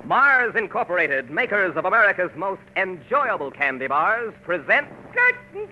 Mars Incorporated, makers of America's most enjoyable candy bars, present Curtain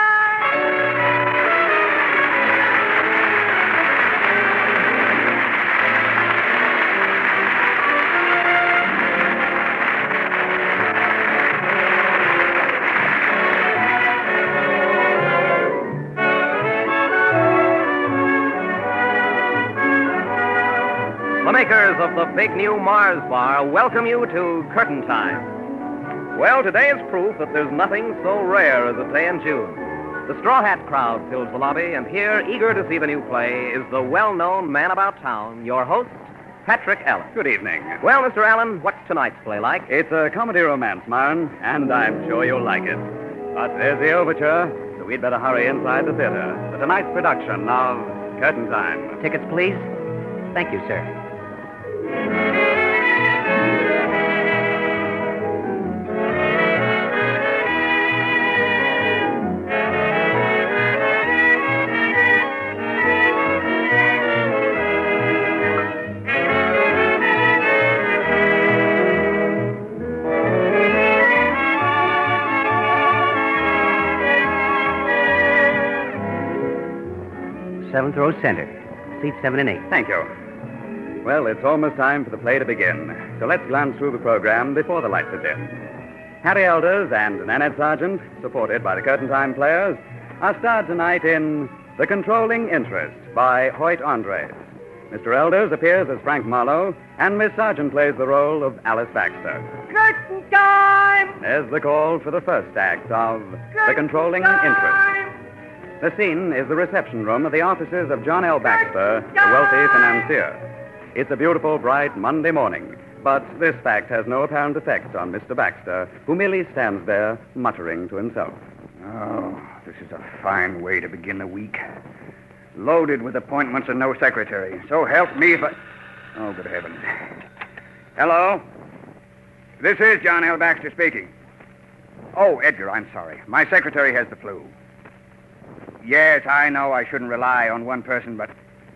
The makers of the big new Mars bar welcome you to Curtain Time. Well, today is proof that there's nothing so rare as a day in June. The Straw Hat crowd fills the lobby, and here, eager to see the new play, is the well-known man about town, your host, Patrick Allen. Good evening. Well, Mr. Allen, what's tonight's play like? It's a comedy romance, Marn, and I'm sure you'll like it. But there's the overture, so we'd better hurry inside the theater for tonight's production of Curtain Time. Tickets, please. Thank you, sir. Seventh row center. Seats 7 and 8. Thank you. Well, it's almost time for the play to begin, so let's glance through the program before the lights are dim. Harry Elders and Nanette Sargent, supported by the Curtain Time players, are starred tonight in The Controlling Interest by Hoyt Andres. Mr. Elders appears as Frank Marlowe, and Miss Sargent plays the role of Alice Baxter. Curtain time! There's the call for the first act of The Controlling Interest. The scene is the reception room of the offices of John L. Baxter, the wealthy financier. It's a beautiful, bright Monday morning, but this fact has no apparent effect on Mr. Baxter, who merely stands there muttering to himself. Oh, this is a fine way to begin the week. Loaded with appointments and no secretary. So help me if I... Oh, good heavens. Hello? This is John L. Baxter speaking. Oh, Edgar, I'm sorry. My secretary has the flu. Yes, I know I shouldn't rely on one person, but...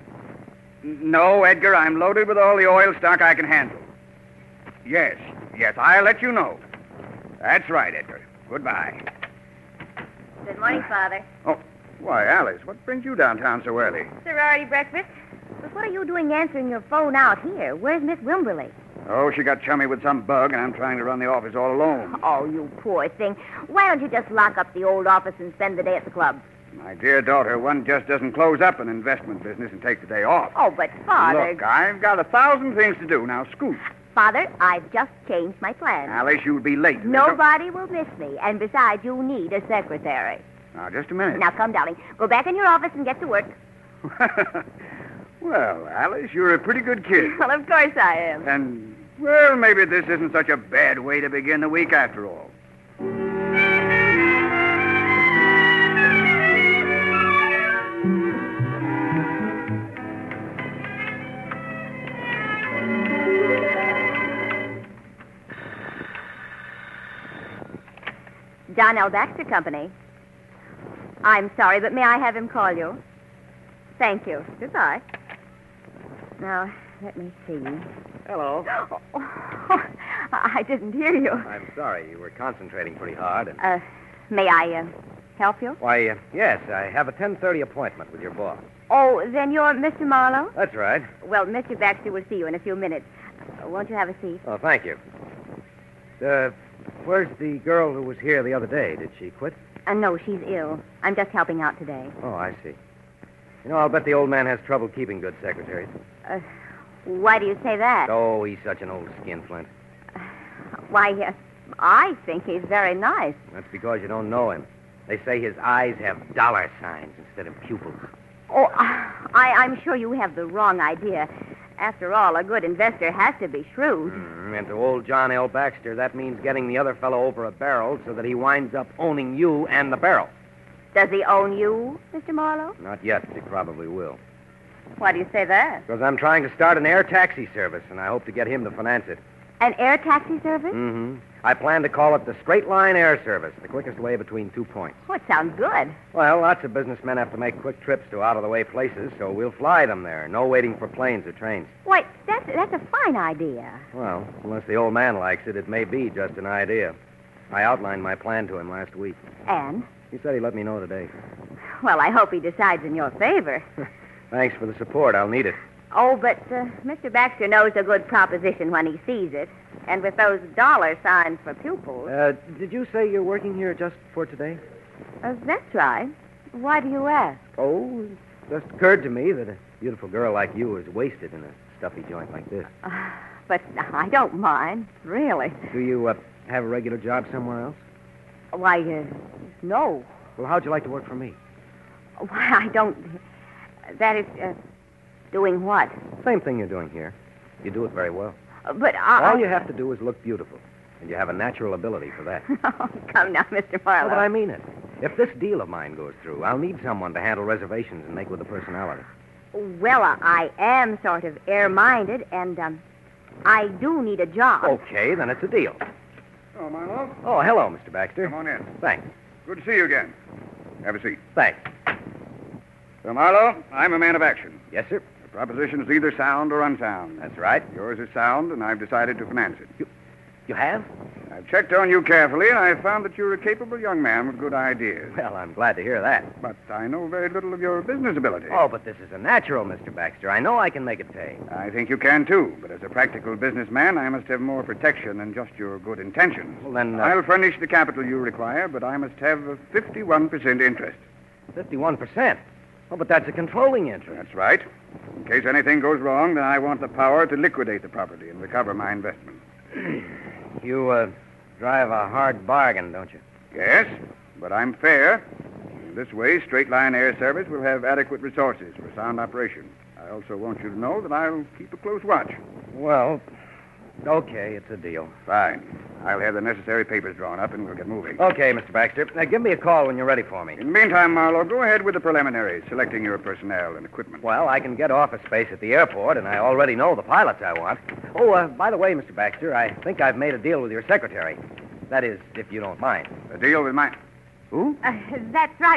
No, Edgar, I'm loaded with all the oil stock I can handle. Yes, I'll let you know. That's right, Edgar. Goodbye. Good morning, Father. Oh, why, Alice, what brings you downtown so early? Sorority breakfast. But what are you doing answering your phone out here? Where's Miss Wimberley? Oh, she got chummy with some bug, and I'm trying to run the office all alone. Oh, you poor thing. Why don't you just lock up the old office and spend the day at the club? My dear daughter, one just doesn't close up an investment business and take the day off. Oh, but Father... Look, I've got 1,000 things to do. Now, scoot. Father, I've just changed my plan. Alice, you'll be late. Nobody will miss me, and besides, you need a secretary. Now, just a minute. Now, come, darling. Go back in your office and get to work. Well, Alice, you're a pretty good kid. Well, of course I am. And, well, maybe this isn't such a bad way to begin the week after all. John L. Baxter Company. I'm sorry, but may I have him call you? Thank you. Goodbye. Now, let me see. Hello. Oh, I didn't hear you. I'm sorry. You were concentrating pretty hard. And... May I help you? Why, yes, I have a 10:30 appointment with your boss. Oh, then you're Mr. Marlowe? That's right. Well, Mr. Baxter will see you in a few minutes. Won't you have a seat? Oh, thank you. Where's the girl who was here the other day? Did she quit? No, she's ill. I'm just helping out today. Oh, I see. You know, I'll bet the old man has trouble keeping good secretaries. Why do you say that? Oh, he's such an old skinflint. Why, I think he's very nice. That's because you don't know him. They say his eyes have dollar signs instead of pupils. Oh, I'm sure you have the wrong idea. After all, a good investor has to be shrewd. And to old John L. Baxter, that means getting the other fellow over a barrel so that he winds up owning you and the barrel. Does he own you, Mr. Marlowe? Not yet, but he probably will. Why do you say that? Because I'm trying to start an air taxi service, and I hope to get him to finance it. An air taxi service? Mm-hmm. I plan to call it the Straight Line Air Service, the quickest way between 2 points. Oh, it sounds good. Well, lots of businessmen have to make quick trips to out-of-the-way places, so we'll fly them there. No waiting for planes or trains. Why, that's a fine idea. Well, unless the old man likes it, it may be just an idea. I outlined my plan to him last week. And? He said he'd let me know today. Well, I hope he decides in your favor. Thanks for the support. I'll need it. Oh, but Mr. Baxter knows a good proposition when he sees it. And with those dollar signs for pupils. Did you say you're working here just for today? That's right. Why do you ask? Oh, it just occurred to me that a beautiful girl like you is wasted in a stuffy joint like this. But I don't mind, really. Do you have a regular job somewhere else? Why, no. Well, how'd you like to work for me? Why, I don't... That is, doing what? Same thing you're doing here. You do it very well. But All you have to do is look beautiful, and you have a natural ability for that. Oh, come now, Mr. Marlowe. But I mean it. If this deal of mine goes through, I'll need someone to handle reservations and make with a personality. Well, I am sort of air-minded, and, I do need a job. Okay, then it's a deal. Oh, Marlowe. Oh, hello, Mr. Baxter. Come on in. Thanks. Good to see you again. Have a seat. Thanks. So, Marlowe, I'm a man of action. Yes, sir. The proposition is either sound or unsound. That's right. Yours is sound, and I've decided to finance it. You have? I've checked on you carefully, and I've found that you're a capable young man with good ideas. Well, I'm glad to hear that. But I know very little of your business ability. Oh, but this is a natural, Mr. Baxter. I know I can make it pay. I think you can, too. But as a practical businessman, I must have more protection than just your good intentions. Well, then... I'll furnish the capital you require, but I must have a 51% interest. 51%? Oh, but that's a controlling interest. That's right. In case anything goes wrong, then I want the power to liquidate the property and recover my investment. You, drive a hard bargain, don't you? Yes, but I'm fair. This way, Straight Line Air Service will have adequate resources for sound operation. I also want you to know that I'll keep a close watch. Well, okay, it's a deal. Fine. I'll have the necessary papers drawn up, and we'll get moving. Okay, Mr. Baxter. Now, give me a call when you're ready for me. In the meantime, Marlowe, go ahead with the preliminaries, selecting your personnel and equipment. Well, I can get office space at the airport, and I already know the pilots I want. Oh, by the way, Mr. Baxter, I think I've made a deal with your secretary. That is, if you don't mind. A deal with my... Who? That's right,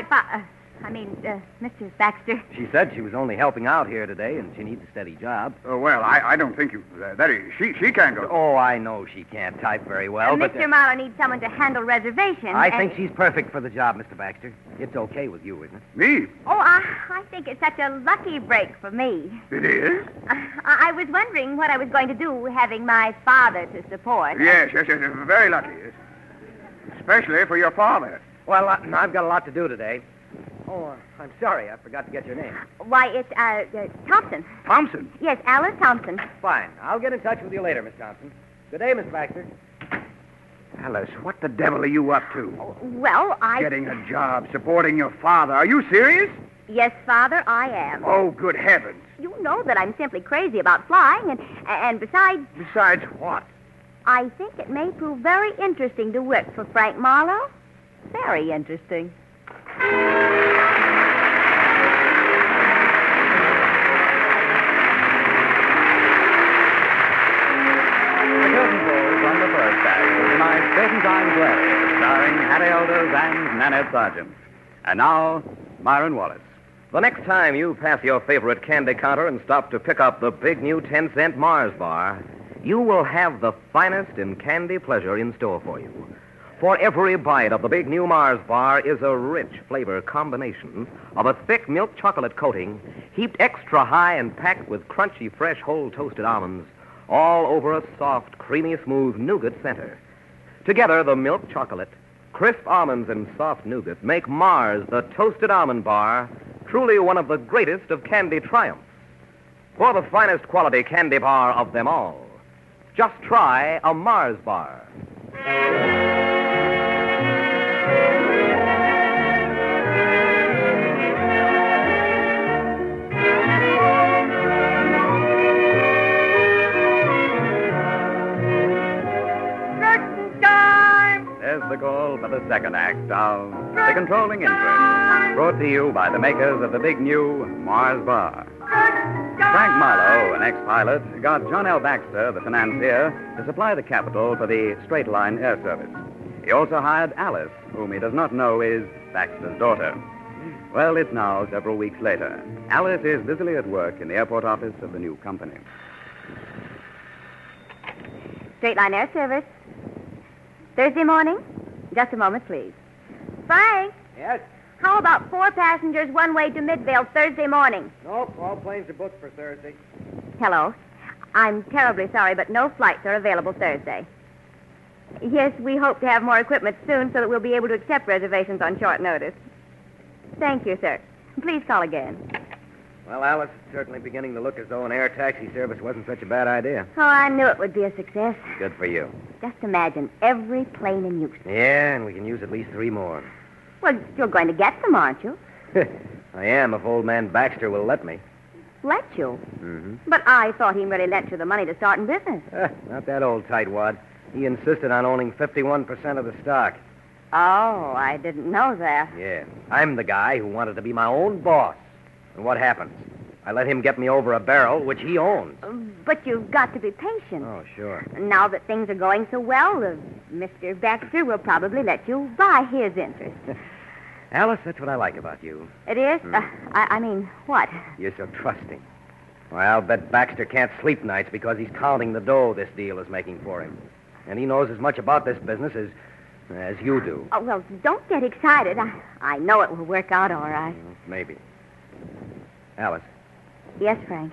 Mr. Baxter. She said she was only helping out here today, and she needs a steady job. Oh, well, I don't think you... that is, she can't go. Oh, I know she can't type very well, but... Mr. Marlowe needs someone to handle reservations. I think she's perfect for the job, Mr. Baxter. It's okay with you, isn't it? Me? Oh, I think it's such a lucky break for me. It is? I was wondering what I was going to do having my father to support. Yes, very lucky. Especially for your father. Well, I've got a lot to do today. Oh, I'm sorry. I forgot to get your name. Why, it's, Thompson. Thompson? Yes, Alice Thompson. Fine. I'll get in touch with you later, Miss Thompson. Good day, Miss Baxter. Alice, what the devil are you up to? Well, Getting a job, supporting your father. Are you serious? Yes, Father, I am. Oh, good heavens. You know that I'm simply crazy about flying, and besides... Besides what? I think it may prove very interesting to work for Frank Marlowe. Very interesting. On the first act of tonight's Curtain Time play, starring Harry Elders and Nanette Sargent. And now, Myron Wallace. The next time you pass your favorite candy counter and stop to pick up the big new 10-cent Mars bar, you will have the finest in candy pleasure in store for you. For every bite of the big new Mars bar is a rich flavor combination of a thick milk chocolate coating, heaped extra high and packed with crunchy, fresh, whole toasted almonds, all over a soft, creamy, smooth nougat center. Together, the milk chocolate, crisp almonds, and soft nougat make Mars, the toasted almond bar, truly one of the greatest of candy triumphs. For the finest quality candy bar of them all, just try a Mars bar. There's the call for the second act of The Controlling Interest, brought to you by the makers of the big new Mars bar. Frank Marlowe, an ex-pilot, got John L. Baxter, the financier, to supply the capital for the Straight Line Air Service. He also hired Alice, whom he does not know is Baxter's daughter. Well, it's now several weeks later. Alice is busily at work in the airport office of the new company. Straight Line Air Service. Thursday morning? Just a moment, please. Frank, Yes? how about 4 passengers one way to Midvale Thursday morning? Nope, all planes are booked for Thursday. Hello. I'm terribly sorry, but no flights are available Thursday. Yes, we hope to have more equipment soon so that we'll be able to accept reservations on short notice. Thank you, sir. Please call again. Well, Alice, it's certainly beginning to look as though an air taxi service wasn't such a bad idea. Oh, I knew it would be a success. Good for you. Just imagine every plane in use. Yeah, and we can use at least 3 more. Well, you're going to get them, aren't you? I am, if old man Baxter will let me. Let you. Mm-hmm. But I thought he really lent you the money to start in business. Not that old tightwad. He insisted on owning 51% of the stock. Oh, I didn't know that. Yeah, I'm the guy who wanted to be my own boss. And what happens? I let him get me over a barrel, which he owns. But you've got to be patient. Oh, sure. Now that things are going so well, Mr. Baxter will probably let you buy his interest. Alice, that's what I like about you. It is? I mean, what? You're so trusting. Well, I'll bet Baxter can't sleep nights because he's counting the dough this deal is making for him. And he knows as much about this business as you do. Oh, well, don't get excited. I know it will work out all right. Maybe. Alice, Yes, Frank.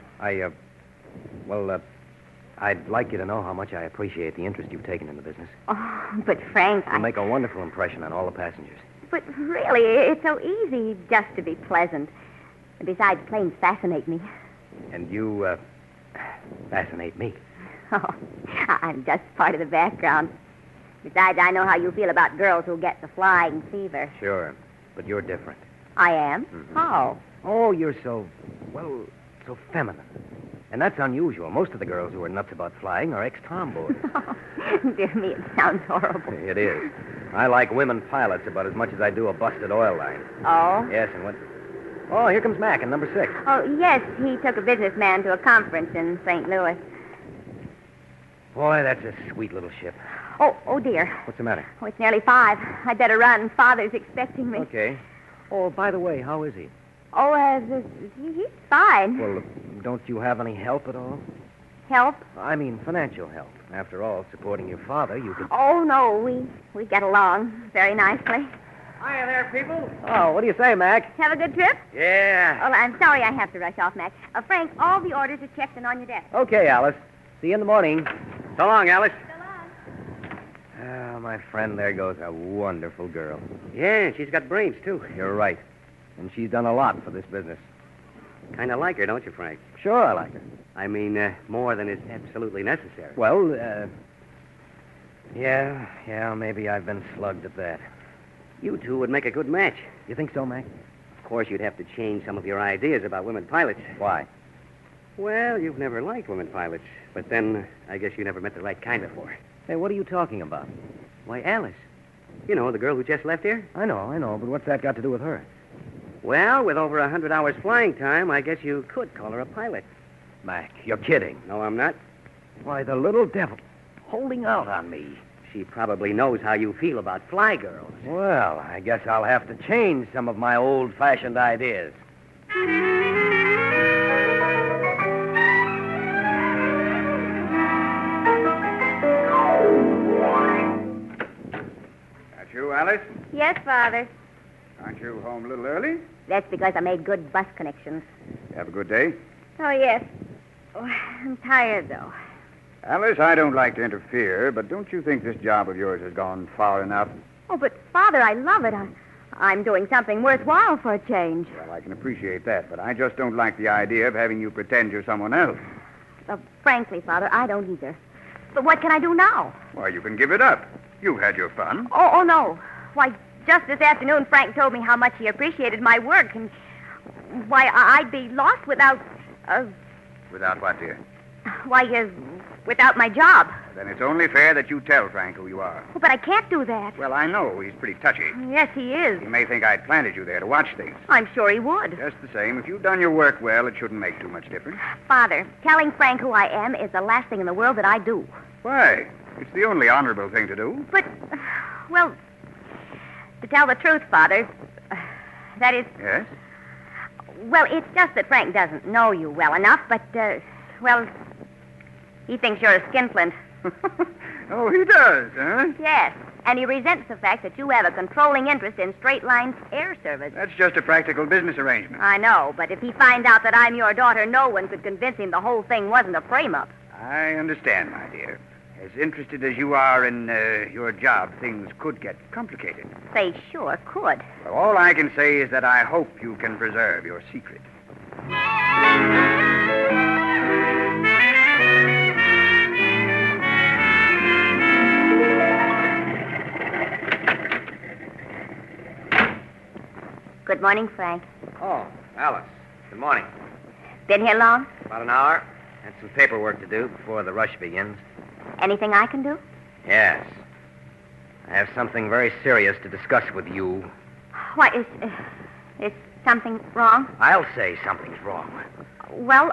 I'd like you to know how much I appreciate the interest you've taken in the business. Oh, but Frank, You'll make a wonderful impression on all the passengers. But really, it's so easy just to be pleasant. And besides, planes fascinate me. And you, fascinate me. Oh, I'm just part of the background. Besides, I know how you feel about girls who get the flying fever. Sure, but you're different. I am? Mhm. How? Oh, you're so feminine. And that's unusual. Most of the girls who are nuts about flying are ex-tomboys. Dear me, it sounds horrible. It is. I like women pilots about as much as I do a busted oil line. Oh? Yes, and what... Oh, here comes Mac in number 6. Oh, yes, he took a businessman to a conference in St. Louis. Boy, that's a sweet little ship. Oh, dear. What's the matter? Oh, it's nearly 5. I'd better run. Father's expecting me. Okay. Oh, by the way, how is he? Oh, he's fine. Well, don't you have any help at all? Help? I mean, financial help. After all, supporting your father, you could... Oh, no, we get along very nicely. Hiya there, people. Oh, what do you say, Mac? Have a good trip? Yeah. Oh, I'm sorry I have to rush off, Mac. Frank, all the orders are checked and on your desk. Okay, Alice. See you in the morning. So long, Alice. Ah, my friend, there goes a wonderful girl. Yeah, she's got brains, too. You're right. And she's done a lot for this business. Kind of like her, don't you, Frank? Sure, I like her. I mean, more than is absolutely necessary. Well, yeah, maybe I've been slugged at that. You two would make a good match. You think so, Mac? Of course, you'd have to change some of your ideas about women pilots. Why? Well, you've never liked women pilots. But then, I guess you never met the right kind before. Hey, what are you talking about? Why, Alice. You know, the girl who just left here? I know, but what's that got to do with her? Well, with over 100 hours flying time, I guess you could call her a pilot. Mac, you're kidding. No, I'm not. Why, the little devil holding out on me. She probably knows how you feel about fly girls. Well, I guess I'll have to change some of my old-fashioned ideas. That you, Alice? Yes, Father. Aren't you home a little early? That's because I made good bus connections. Have a good day. Oh, yes. Oh, I'm tired, though. Alice, I don't like to interfere, but don't you think this job of yours has gone far enough? Oh, but, Father, I love it. I'm doing something worthwhile for a change. Well, I can appreciate that, but I just don't like the idea of having you pretend you're someone else. Frankly, Father, I don't either. But what can I do now? Why, you can give it up. You've had your fun. Oh, no. Why, just this afternoon, Frank told me how much he appreciated my work, and why, I'd be lost without, Without what, dear? without my job. Then it's only fair that you tell Frank who you are. Oh, but I can't do that. Well, I know he's pretty touchy. Yes, he is. He may think I'd planted you there to watch things. I'm sure he would. Just the same, if you've done your work well, it shouldn't make too much difference. Father, telling Frank who I am is the last thing in the world that I do. Why? It's the only honorable thing to do. But, well, to tell the truth, Father, that is... Yes? Well, it's just that Frank doesn't know you well enough, but, well, he thinks you're a skinflint. Oh, he does, huh? Yes, and he resents the fact that you have a controlling interest in Straight Line's air service. That's just a practical business arrangement. I know, but if he finds out that I'm your daughter, no one could convince him the whole thing wasn't a frame-up. I understand, my dear. As interested as you are in your job, things could get complicated. They sure could. Well, all I can say is that I hope you can preserve your secret. Good morning, Frank. Oh, Alice. Good morning. Been here long? About an hour. Had some paperwork to do before the rush begins. Anything I can do? Yes. I have something very serious to discuss with you. Why, is something wrong? I'll say something's wrong. Well,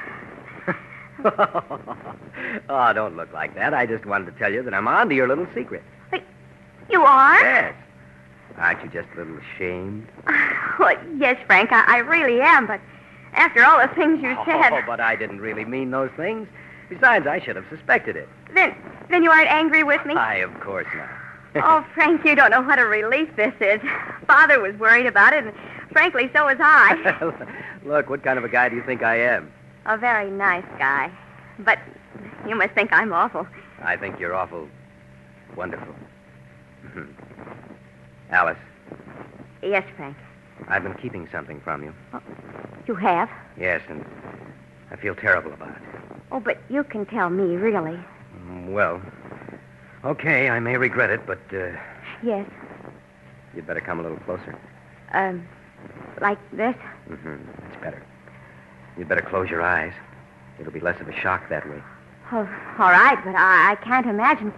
Oh, don't look like that. I just wanted to tell you that I'm on to your little secret. you are? Yes. Aren't you just a little ashamed? Well, yes, Frank, I really am, but after all the things you said... Oh, but I didn't really mean those things. Besides, I should have suspected it. Then you aren't angry with me? I, of course not. Oh, Frank, you don't know what a relief this is. Father was worried about it, and frankly, so was I. Look, what kind of a guy do you think I am? A very nice guy. But you must think I'm awful. I think you're awful wonderful. Alice, Yes, Frank. I've been keeping something from you. Oh, you have? Yes, and I feel terrible about it. Oh, but you can tell me, really. Well, okay, I may regret it, but Yes. you'd better come a little closer. Like this? That's better. You'd better close your eyes. It'll be less of a shock that way. Oh, all right, but I can't imagine...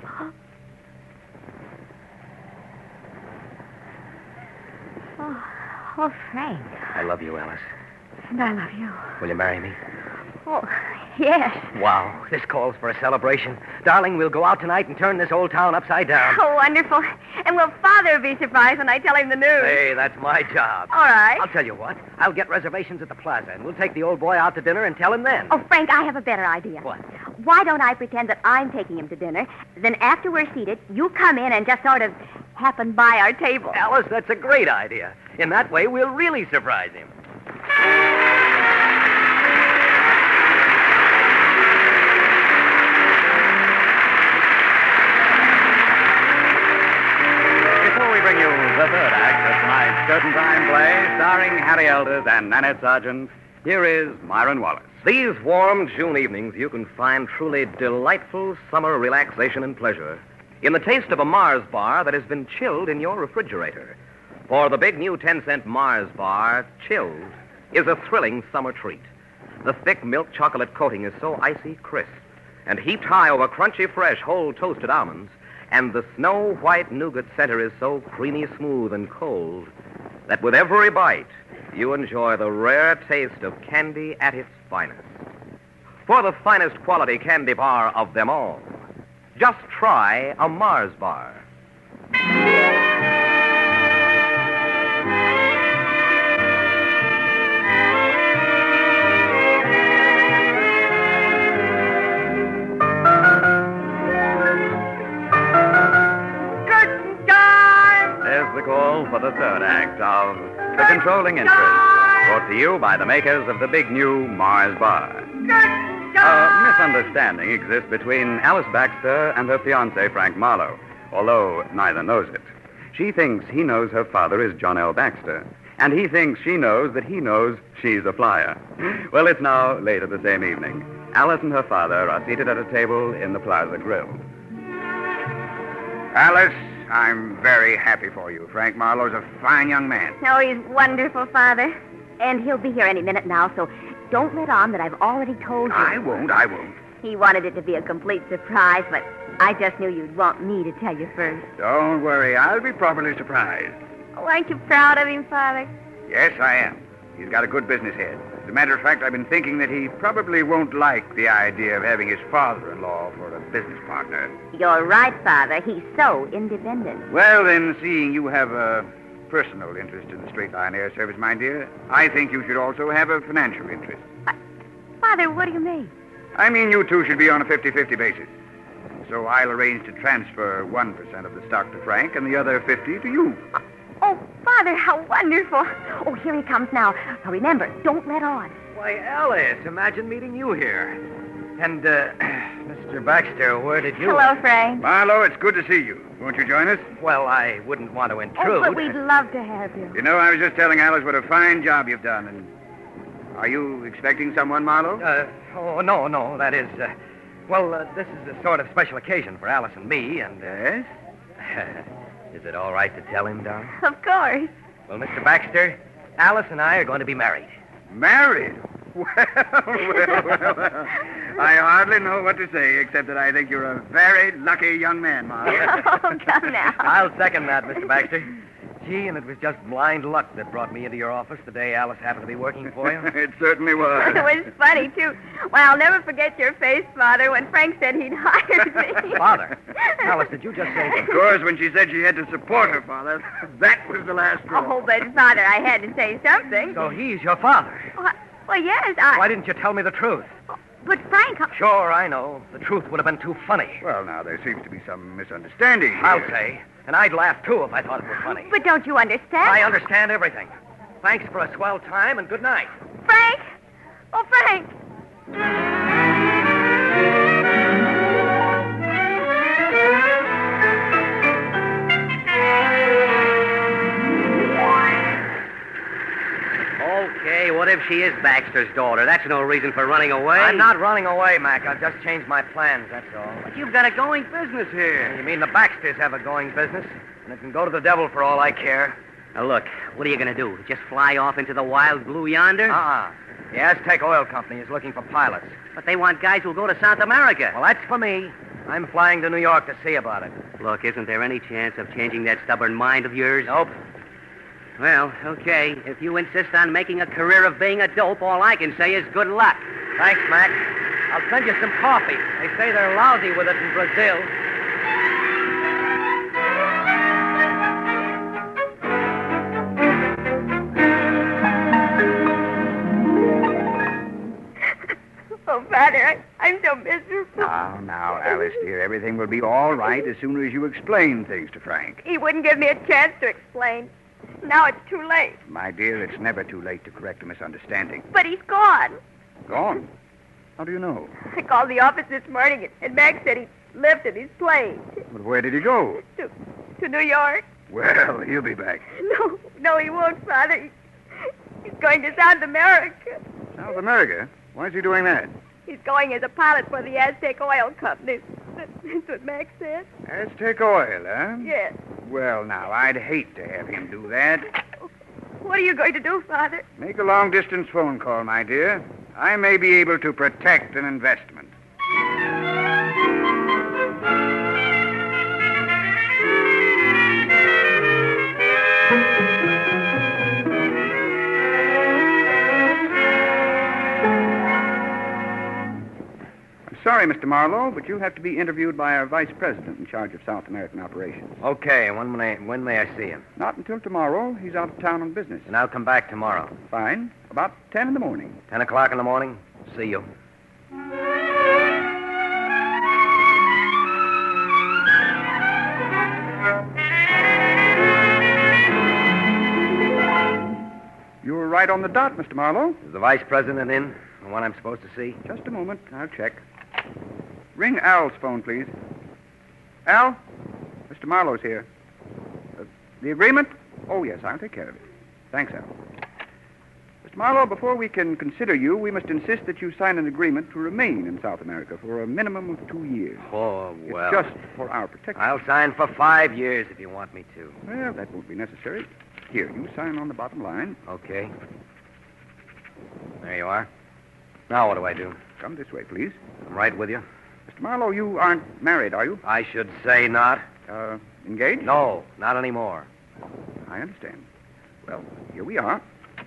Oh, Frank. I love you, Alice. And I love you. Will you marry me? Oh, yes. Wow, this calls for a celebration. Darling, we'll go out tonight and turn this old town upside down. Oh, wonderful. And will Father be surprised when I tell him the news? Hey, that's my job. All right. I'll tell you what. I'll get reservations at the plaza, and we'll take the old boy out to dinner and tell him then. Oh, Frank, I have a better idea. What? Why don't I pretend that I'm taking him to dinner? Then after we're seated, you come in and just sort of happen by our table. Alice, that's a great idea. In that way, we'll really surprise him. Before we bring you the third act of tonight's Curtain Time play, starring Harry Elders and Nanette Sargent, here is Myron Wallace. These warm June evenings, you can find truly delightful summer relaxation and pleasure in the taste of a Mars bar that has been chilled in your refrigerator. For the big new 10-cent Mars bar, chilled, is a thrilling summer treat. The thick milk chocolate coating is so icy crisp and heaped high over crunchy, fresh, whole toasted almonds, and the snow-white nougat center is so creamy smooth and cold that with every bite, you enjoy the rare taste of candy at its finest. For the finest quality candy bar of them all, just try a Mars bar. Curtain time! There's the call for the third act of The Controlling Interest, brought to you by the makers of the big new Mars bar. A misunderstanding exists between Alice Baxter and her fiancé, Frank Marlowe, although neither knows it. She thinks he knows her father is John L. Baxter, and he thinks she knows that he knows she's a flyer. Well, it's now later the same evening. Alice and her father are seated at a table in the Plaza Grill. Alice, I'm very happy for you. Frank Marlowe's a fine young man. Oh, he's wonderful, Father. And he'll be here any minute now, so don't let on that I've already told you. I won't. He wanted it to be a complete surprise, but I just knew you'd want me to tell you first. Don't worry. I'll be properly surprised. Oh, aren't you proud of him, Father? Yes, I am. He's got a good business head. As a matter of fact, I've been thinking that he probably won't like the idea of having his father-in-law for a business partner. You're right, Father. He's so independent. Well, then, seeing you have a personal interest in the Straight Line Air Service, my dear, I think you should also have a financial interest. Father, what do you mean? I mean, you two should be on a 50-50 basis. So I'll arrange to transfer 1% of the stock to Frank and the other 50 to you. Oh, Father, how wonderful. Oh, here he comes now. Now, remember, don't let on. Why, Alice, imagine meeting you here. And, Mr. Baxter, where did you... Hello, Frank. Marlowe, it's good to see you. Won't you join us? Well, I wouldn't want to Oh, intrude. but we'd love to have you. You know, I was just telling Alice what a fine job you've done, and... Are you expecting someone, Marlowe? No, that is, this is a sort of special occasion for Alice and me, and, Yes? Is it all right to tell him, Don? Of course. Well, Mr. Baxter, Alice and I are going to be married. Married? Well. I hardly know what to say, except that I think you're a very lucky young man, Marlowe. Oh, come now. I'll second that, Mr. Baxter. Gee, and it was just blind luck that brought me into your office the day Alice happened to be working for you. It certainly was. It was funny, too. Well, I'll never forget your face, Father, when Frank said he'd hired me. Father? Alice, did you just say... Of course, when she said she had to support her father, that was the last straw. Oh, but, Father, I had to say something. So he's your father. Well, yes, I... Why didn't you tell me the truth? But, Frank... Sure, I know. The truth would have been too funny. Well, now, there seems to be some misunderstanding here. I'll say. And I'd laugh, too, if I thought it was funny. But don't you understand? I understand everything. Thanks for a swell time, and good night. Frank! Oh, Frank! Okay, what if she is Baxter's daughter? That's no reason for running away. I'm not running away, Mac. I've just changed my plans, that's all. But you've got a going business here. You mean the Baxters have a going business? And it can go to the devil for all I care. Now, look, what are you going to do? Just fly off into the wild blue yonder? The Aztec Oil Company is looking for pilots. But they want guys who'll go to South America. Well, that's for me. I'm flying to New York to see about it. Look, isn't there any chance of changing that stubborn mind of yours? Nope. Well, okay. If you insist on making a career of being a dope, all I can say is good luck. Thanks, Mac. I'll send you some coffee. They say they're lousy with it in Brazil. Oh, Father, I'm so miserable. Now, Alice, dear, everything will be all right as soon as you explain things to Frank. He wouldn't give me a chance to explain. Now it's too late. My dear, it's never too late to correct a misunderstanding. But he's gone. Gone? How do you know? I called the office this morning, and Max said he lifted his plane But where did he go? to New York. Well, he'll be back. No, he won't, Father. He's going to South America. South America? Why is he doing that? He's going as a pilot for the Aztec Oil Company. That's what Max said. Aztec Oil, huh? Yes. Well, now, I'd hate to have him do that. What are you going to do, Father? Make a long-distance phone call, my dear. I may be able to protect an investment. Sorry, Mr. Marlowe, but you'll have to be interviewed by our vice president in charge of South American operations. Okay, when may I see him? Not until tomorrow. He's out of town on business. And I'll come back tomorrow. Fine. About 10 in the morning. 10 o'clock in the morning? See you. You were right on the dot, Mr. Marlowe. Is the vice president in? The one I'm supposed to see? Just a moment. I'll check. Ring Al's phone, please. Al? Mr. Marlowe's here. The agreement? Oh, yes, I'll take care of it. Thanks, Al. Mr. Marlowe, before we can consider you, we must insist that you sign an agreement to remain in South America for a minimum of 2 years. Oh, well. It's just for our protection. I'll sign for 5 years if you want me to. Well, that won't be necessary. Here, you sign on the bottom line. Okay. There you are. Now what do I do? Come this way, please. I'm right with you. Mr. Marlowe, you aren't married, are you? I should say not. Engaged? No, not anymore. I understand. Well, here we are.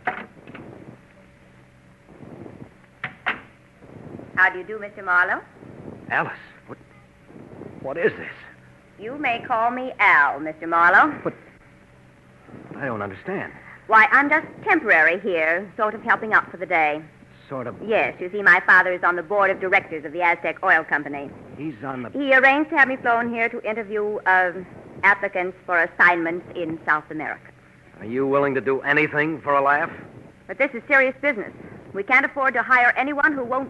How do you do, Mr. Marlowe? Alice, what is this? You may call me Al, Mr. Marlowe. I don't understand. Why, I'm just temporary here, sort of helping out for the day. Sort of. Yes, you see, my father is on the board of directors of the Aztec Oil Company. He's on the... He arranged to have me flown here to interview applicants for assignments in South America. Are you willing to do anything for a laugh? But this is serious business. We can't afford to hire anyone who won't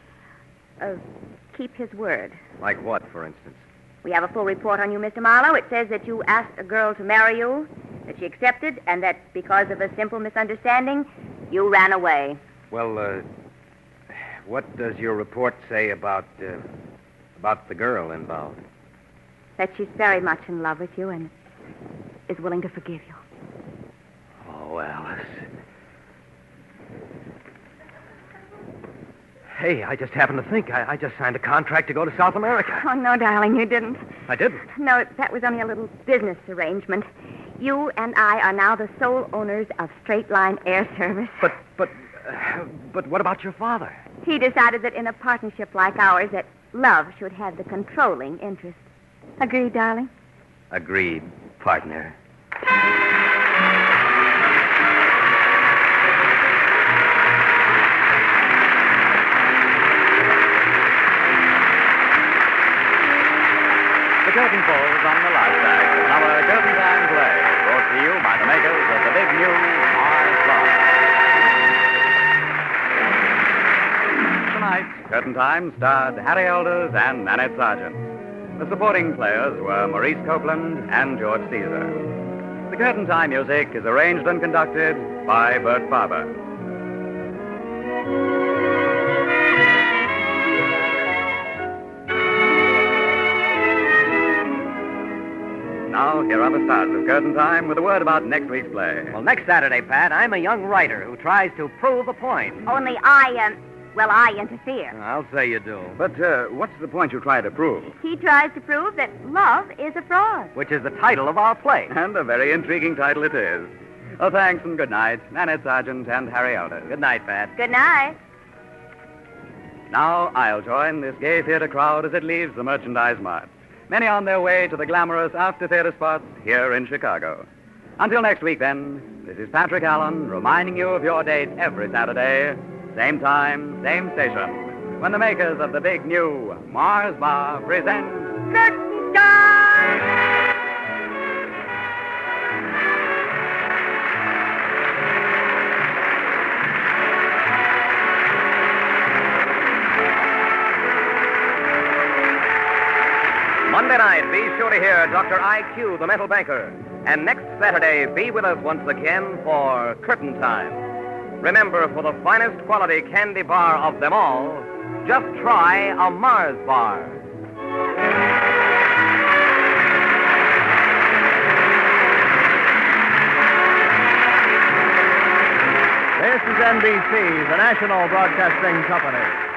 keep his word. Like what, for instance? We have a full report on you, Mr. Marlowe. It says that you asked a girl to marry you, that she accepted, and that because of a simple misunderstanding, you ran away. Well, what does your report say about the girl involved? That she's very much in love with you and is willing to forgive you. Oh, Alice. Hey, I just happened to think. I just signed a contract to go to South America. Oh, no, darling, you didn't. I didn't? No, that was only a little business arrangement. You and I are now the sole owners of Straight Line Air Service. But what about your father? He decided that in a partnership like ours, that love should have the controlling interest. Agreed, darling? Agreed, partner. The curtain falls on the last act of another Curtain Time play, brought to you by the makers of the big new Mars Bar. Tonight, Curtain Time starred Harry Elders and Nanette Sargent. The supporting players were Maurice Copeland and George Caesar. The Curtain Time music is arranged and conducted by Bert Faber. Now, here are the stars of Curtain Time with a word about next week's play. Well, next Saturday, Pat, I'm a young writer who tries to prove a point. Only I interfere. I'll say you do. But what's the point you try to prove? He tries to prove that love is a fraud. Which is the title of our play. And a very intriguing title it is. Oh, thanks and good night, Nanette Sargent and Harry Elders. Good night, Pat. Good night. Now I'll join this gay theater crowd as it leaves the Merchandise Mart. Many on their way to the glamorous after-theater spots here in Chicago. Until next week, then, this is Patrick Allen reminding you of your date every Saturday, same time, same station, when the makers of the big new Mars Bar present Curtain Time! Monday night, be sure to hear Dr. I.Q., the mental banker. And next Saturday, be with us once again for Curtain Time. Remember, for the finest quality candy bar of them all, just try a Mars bar. This is NBC, the national broadcasting company.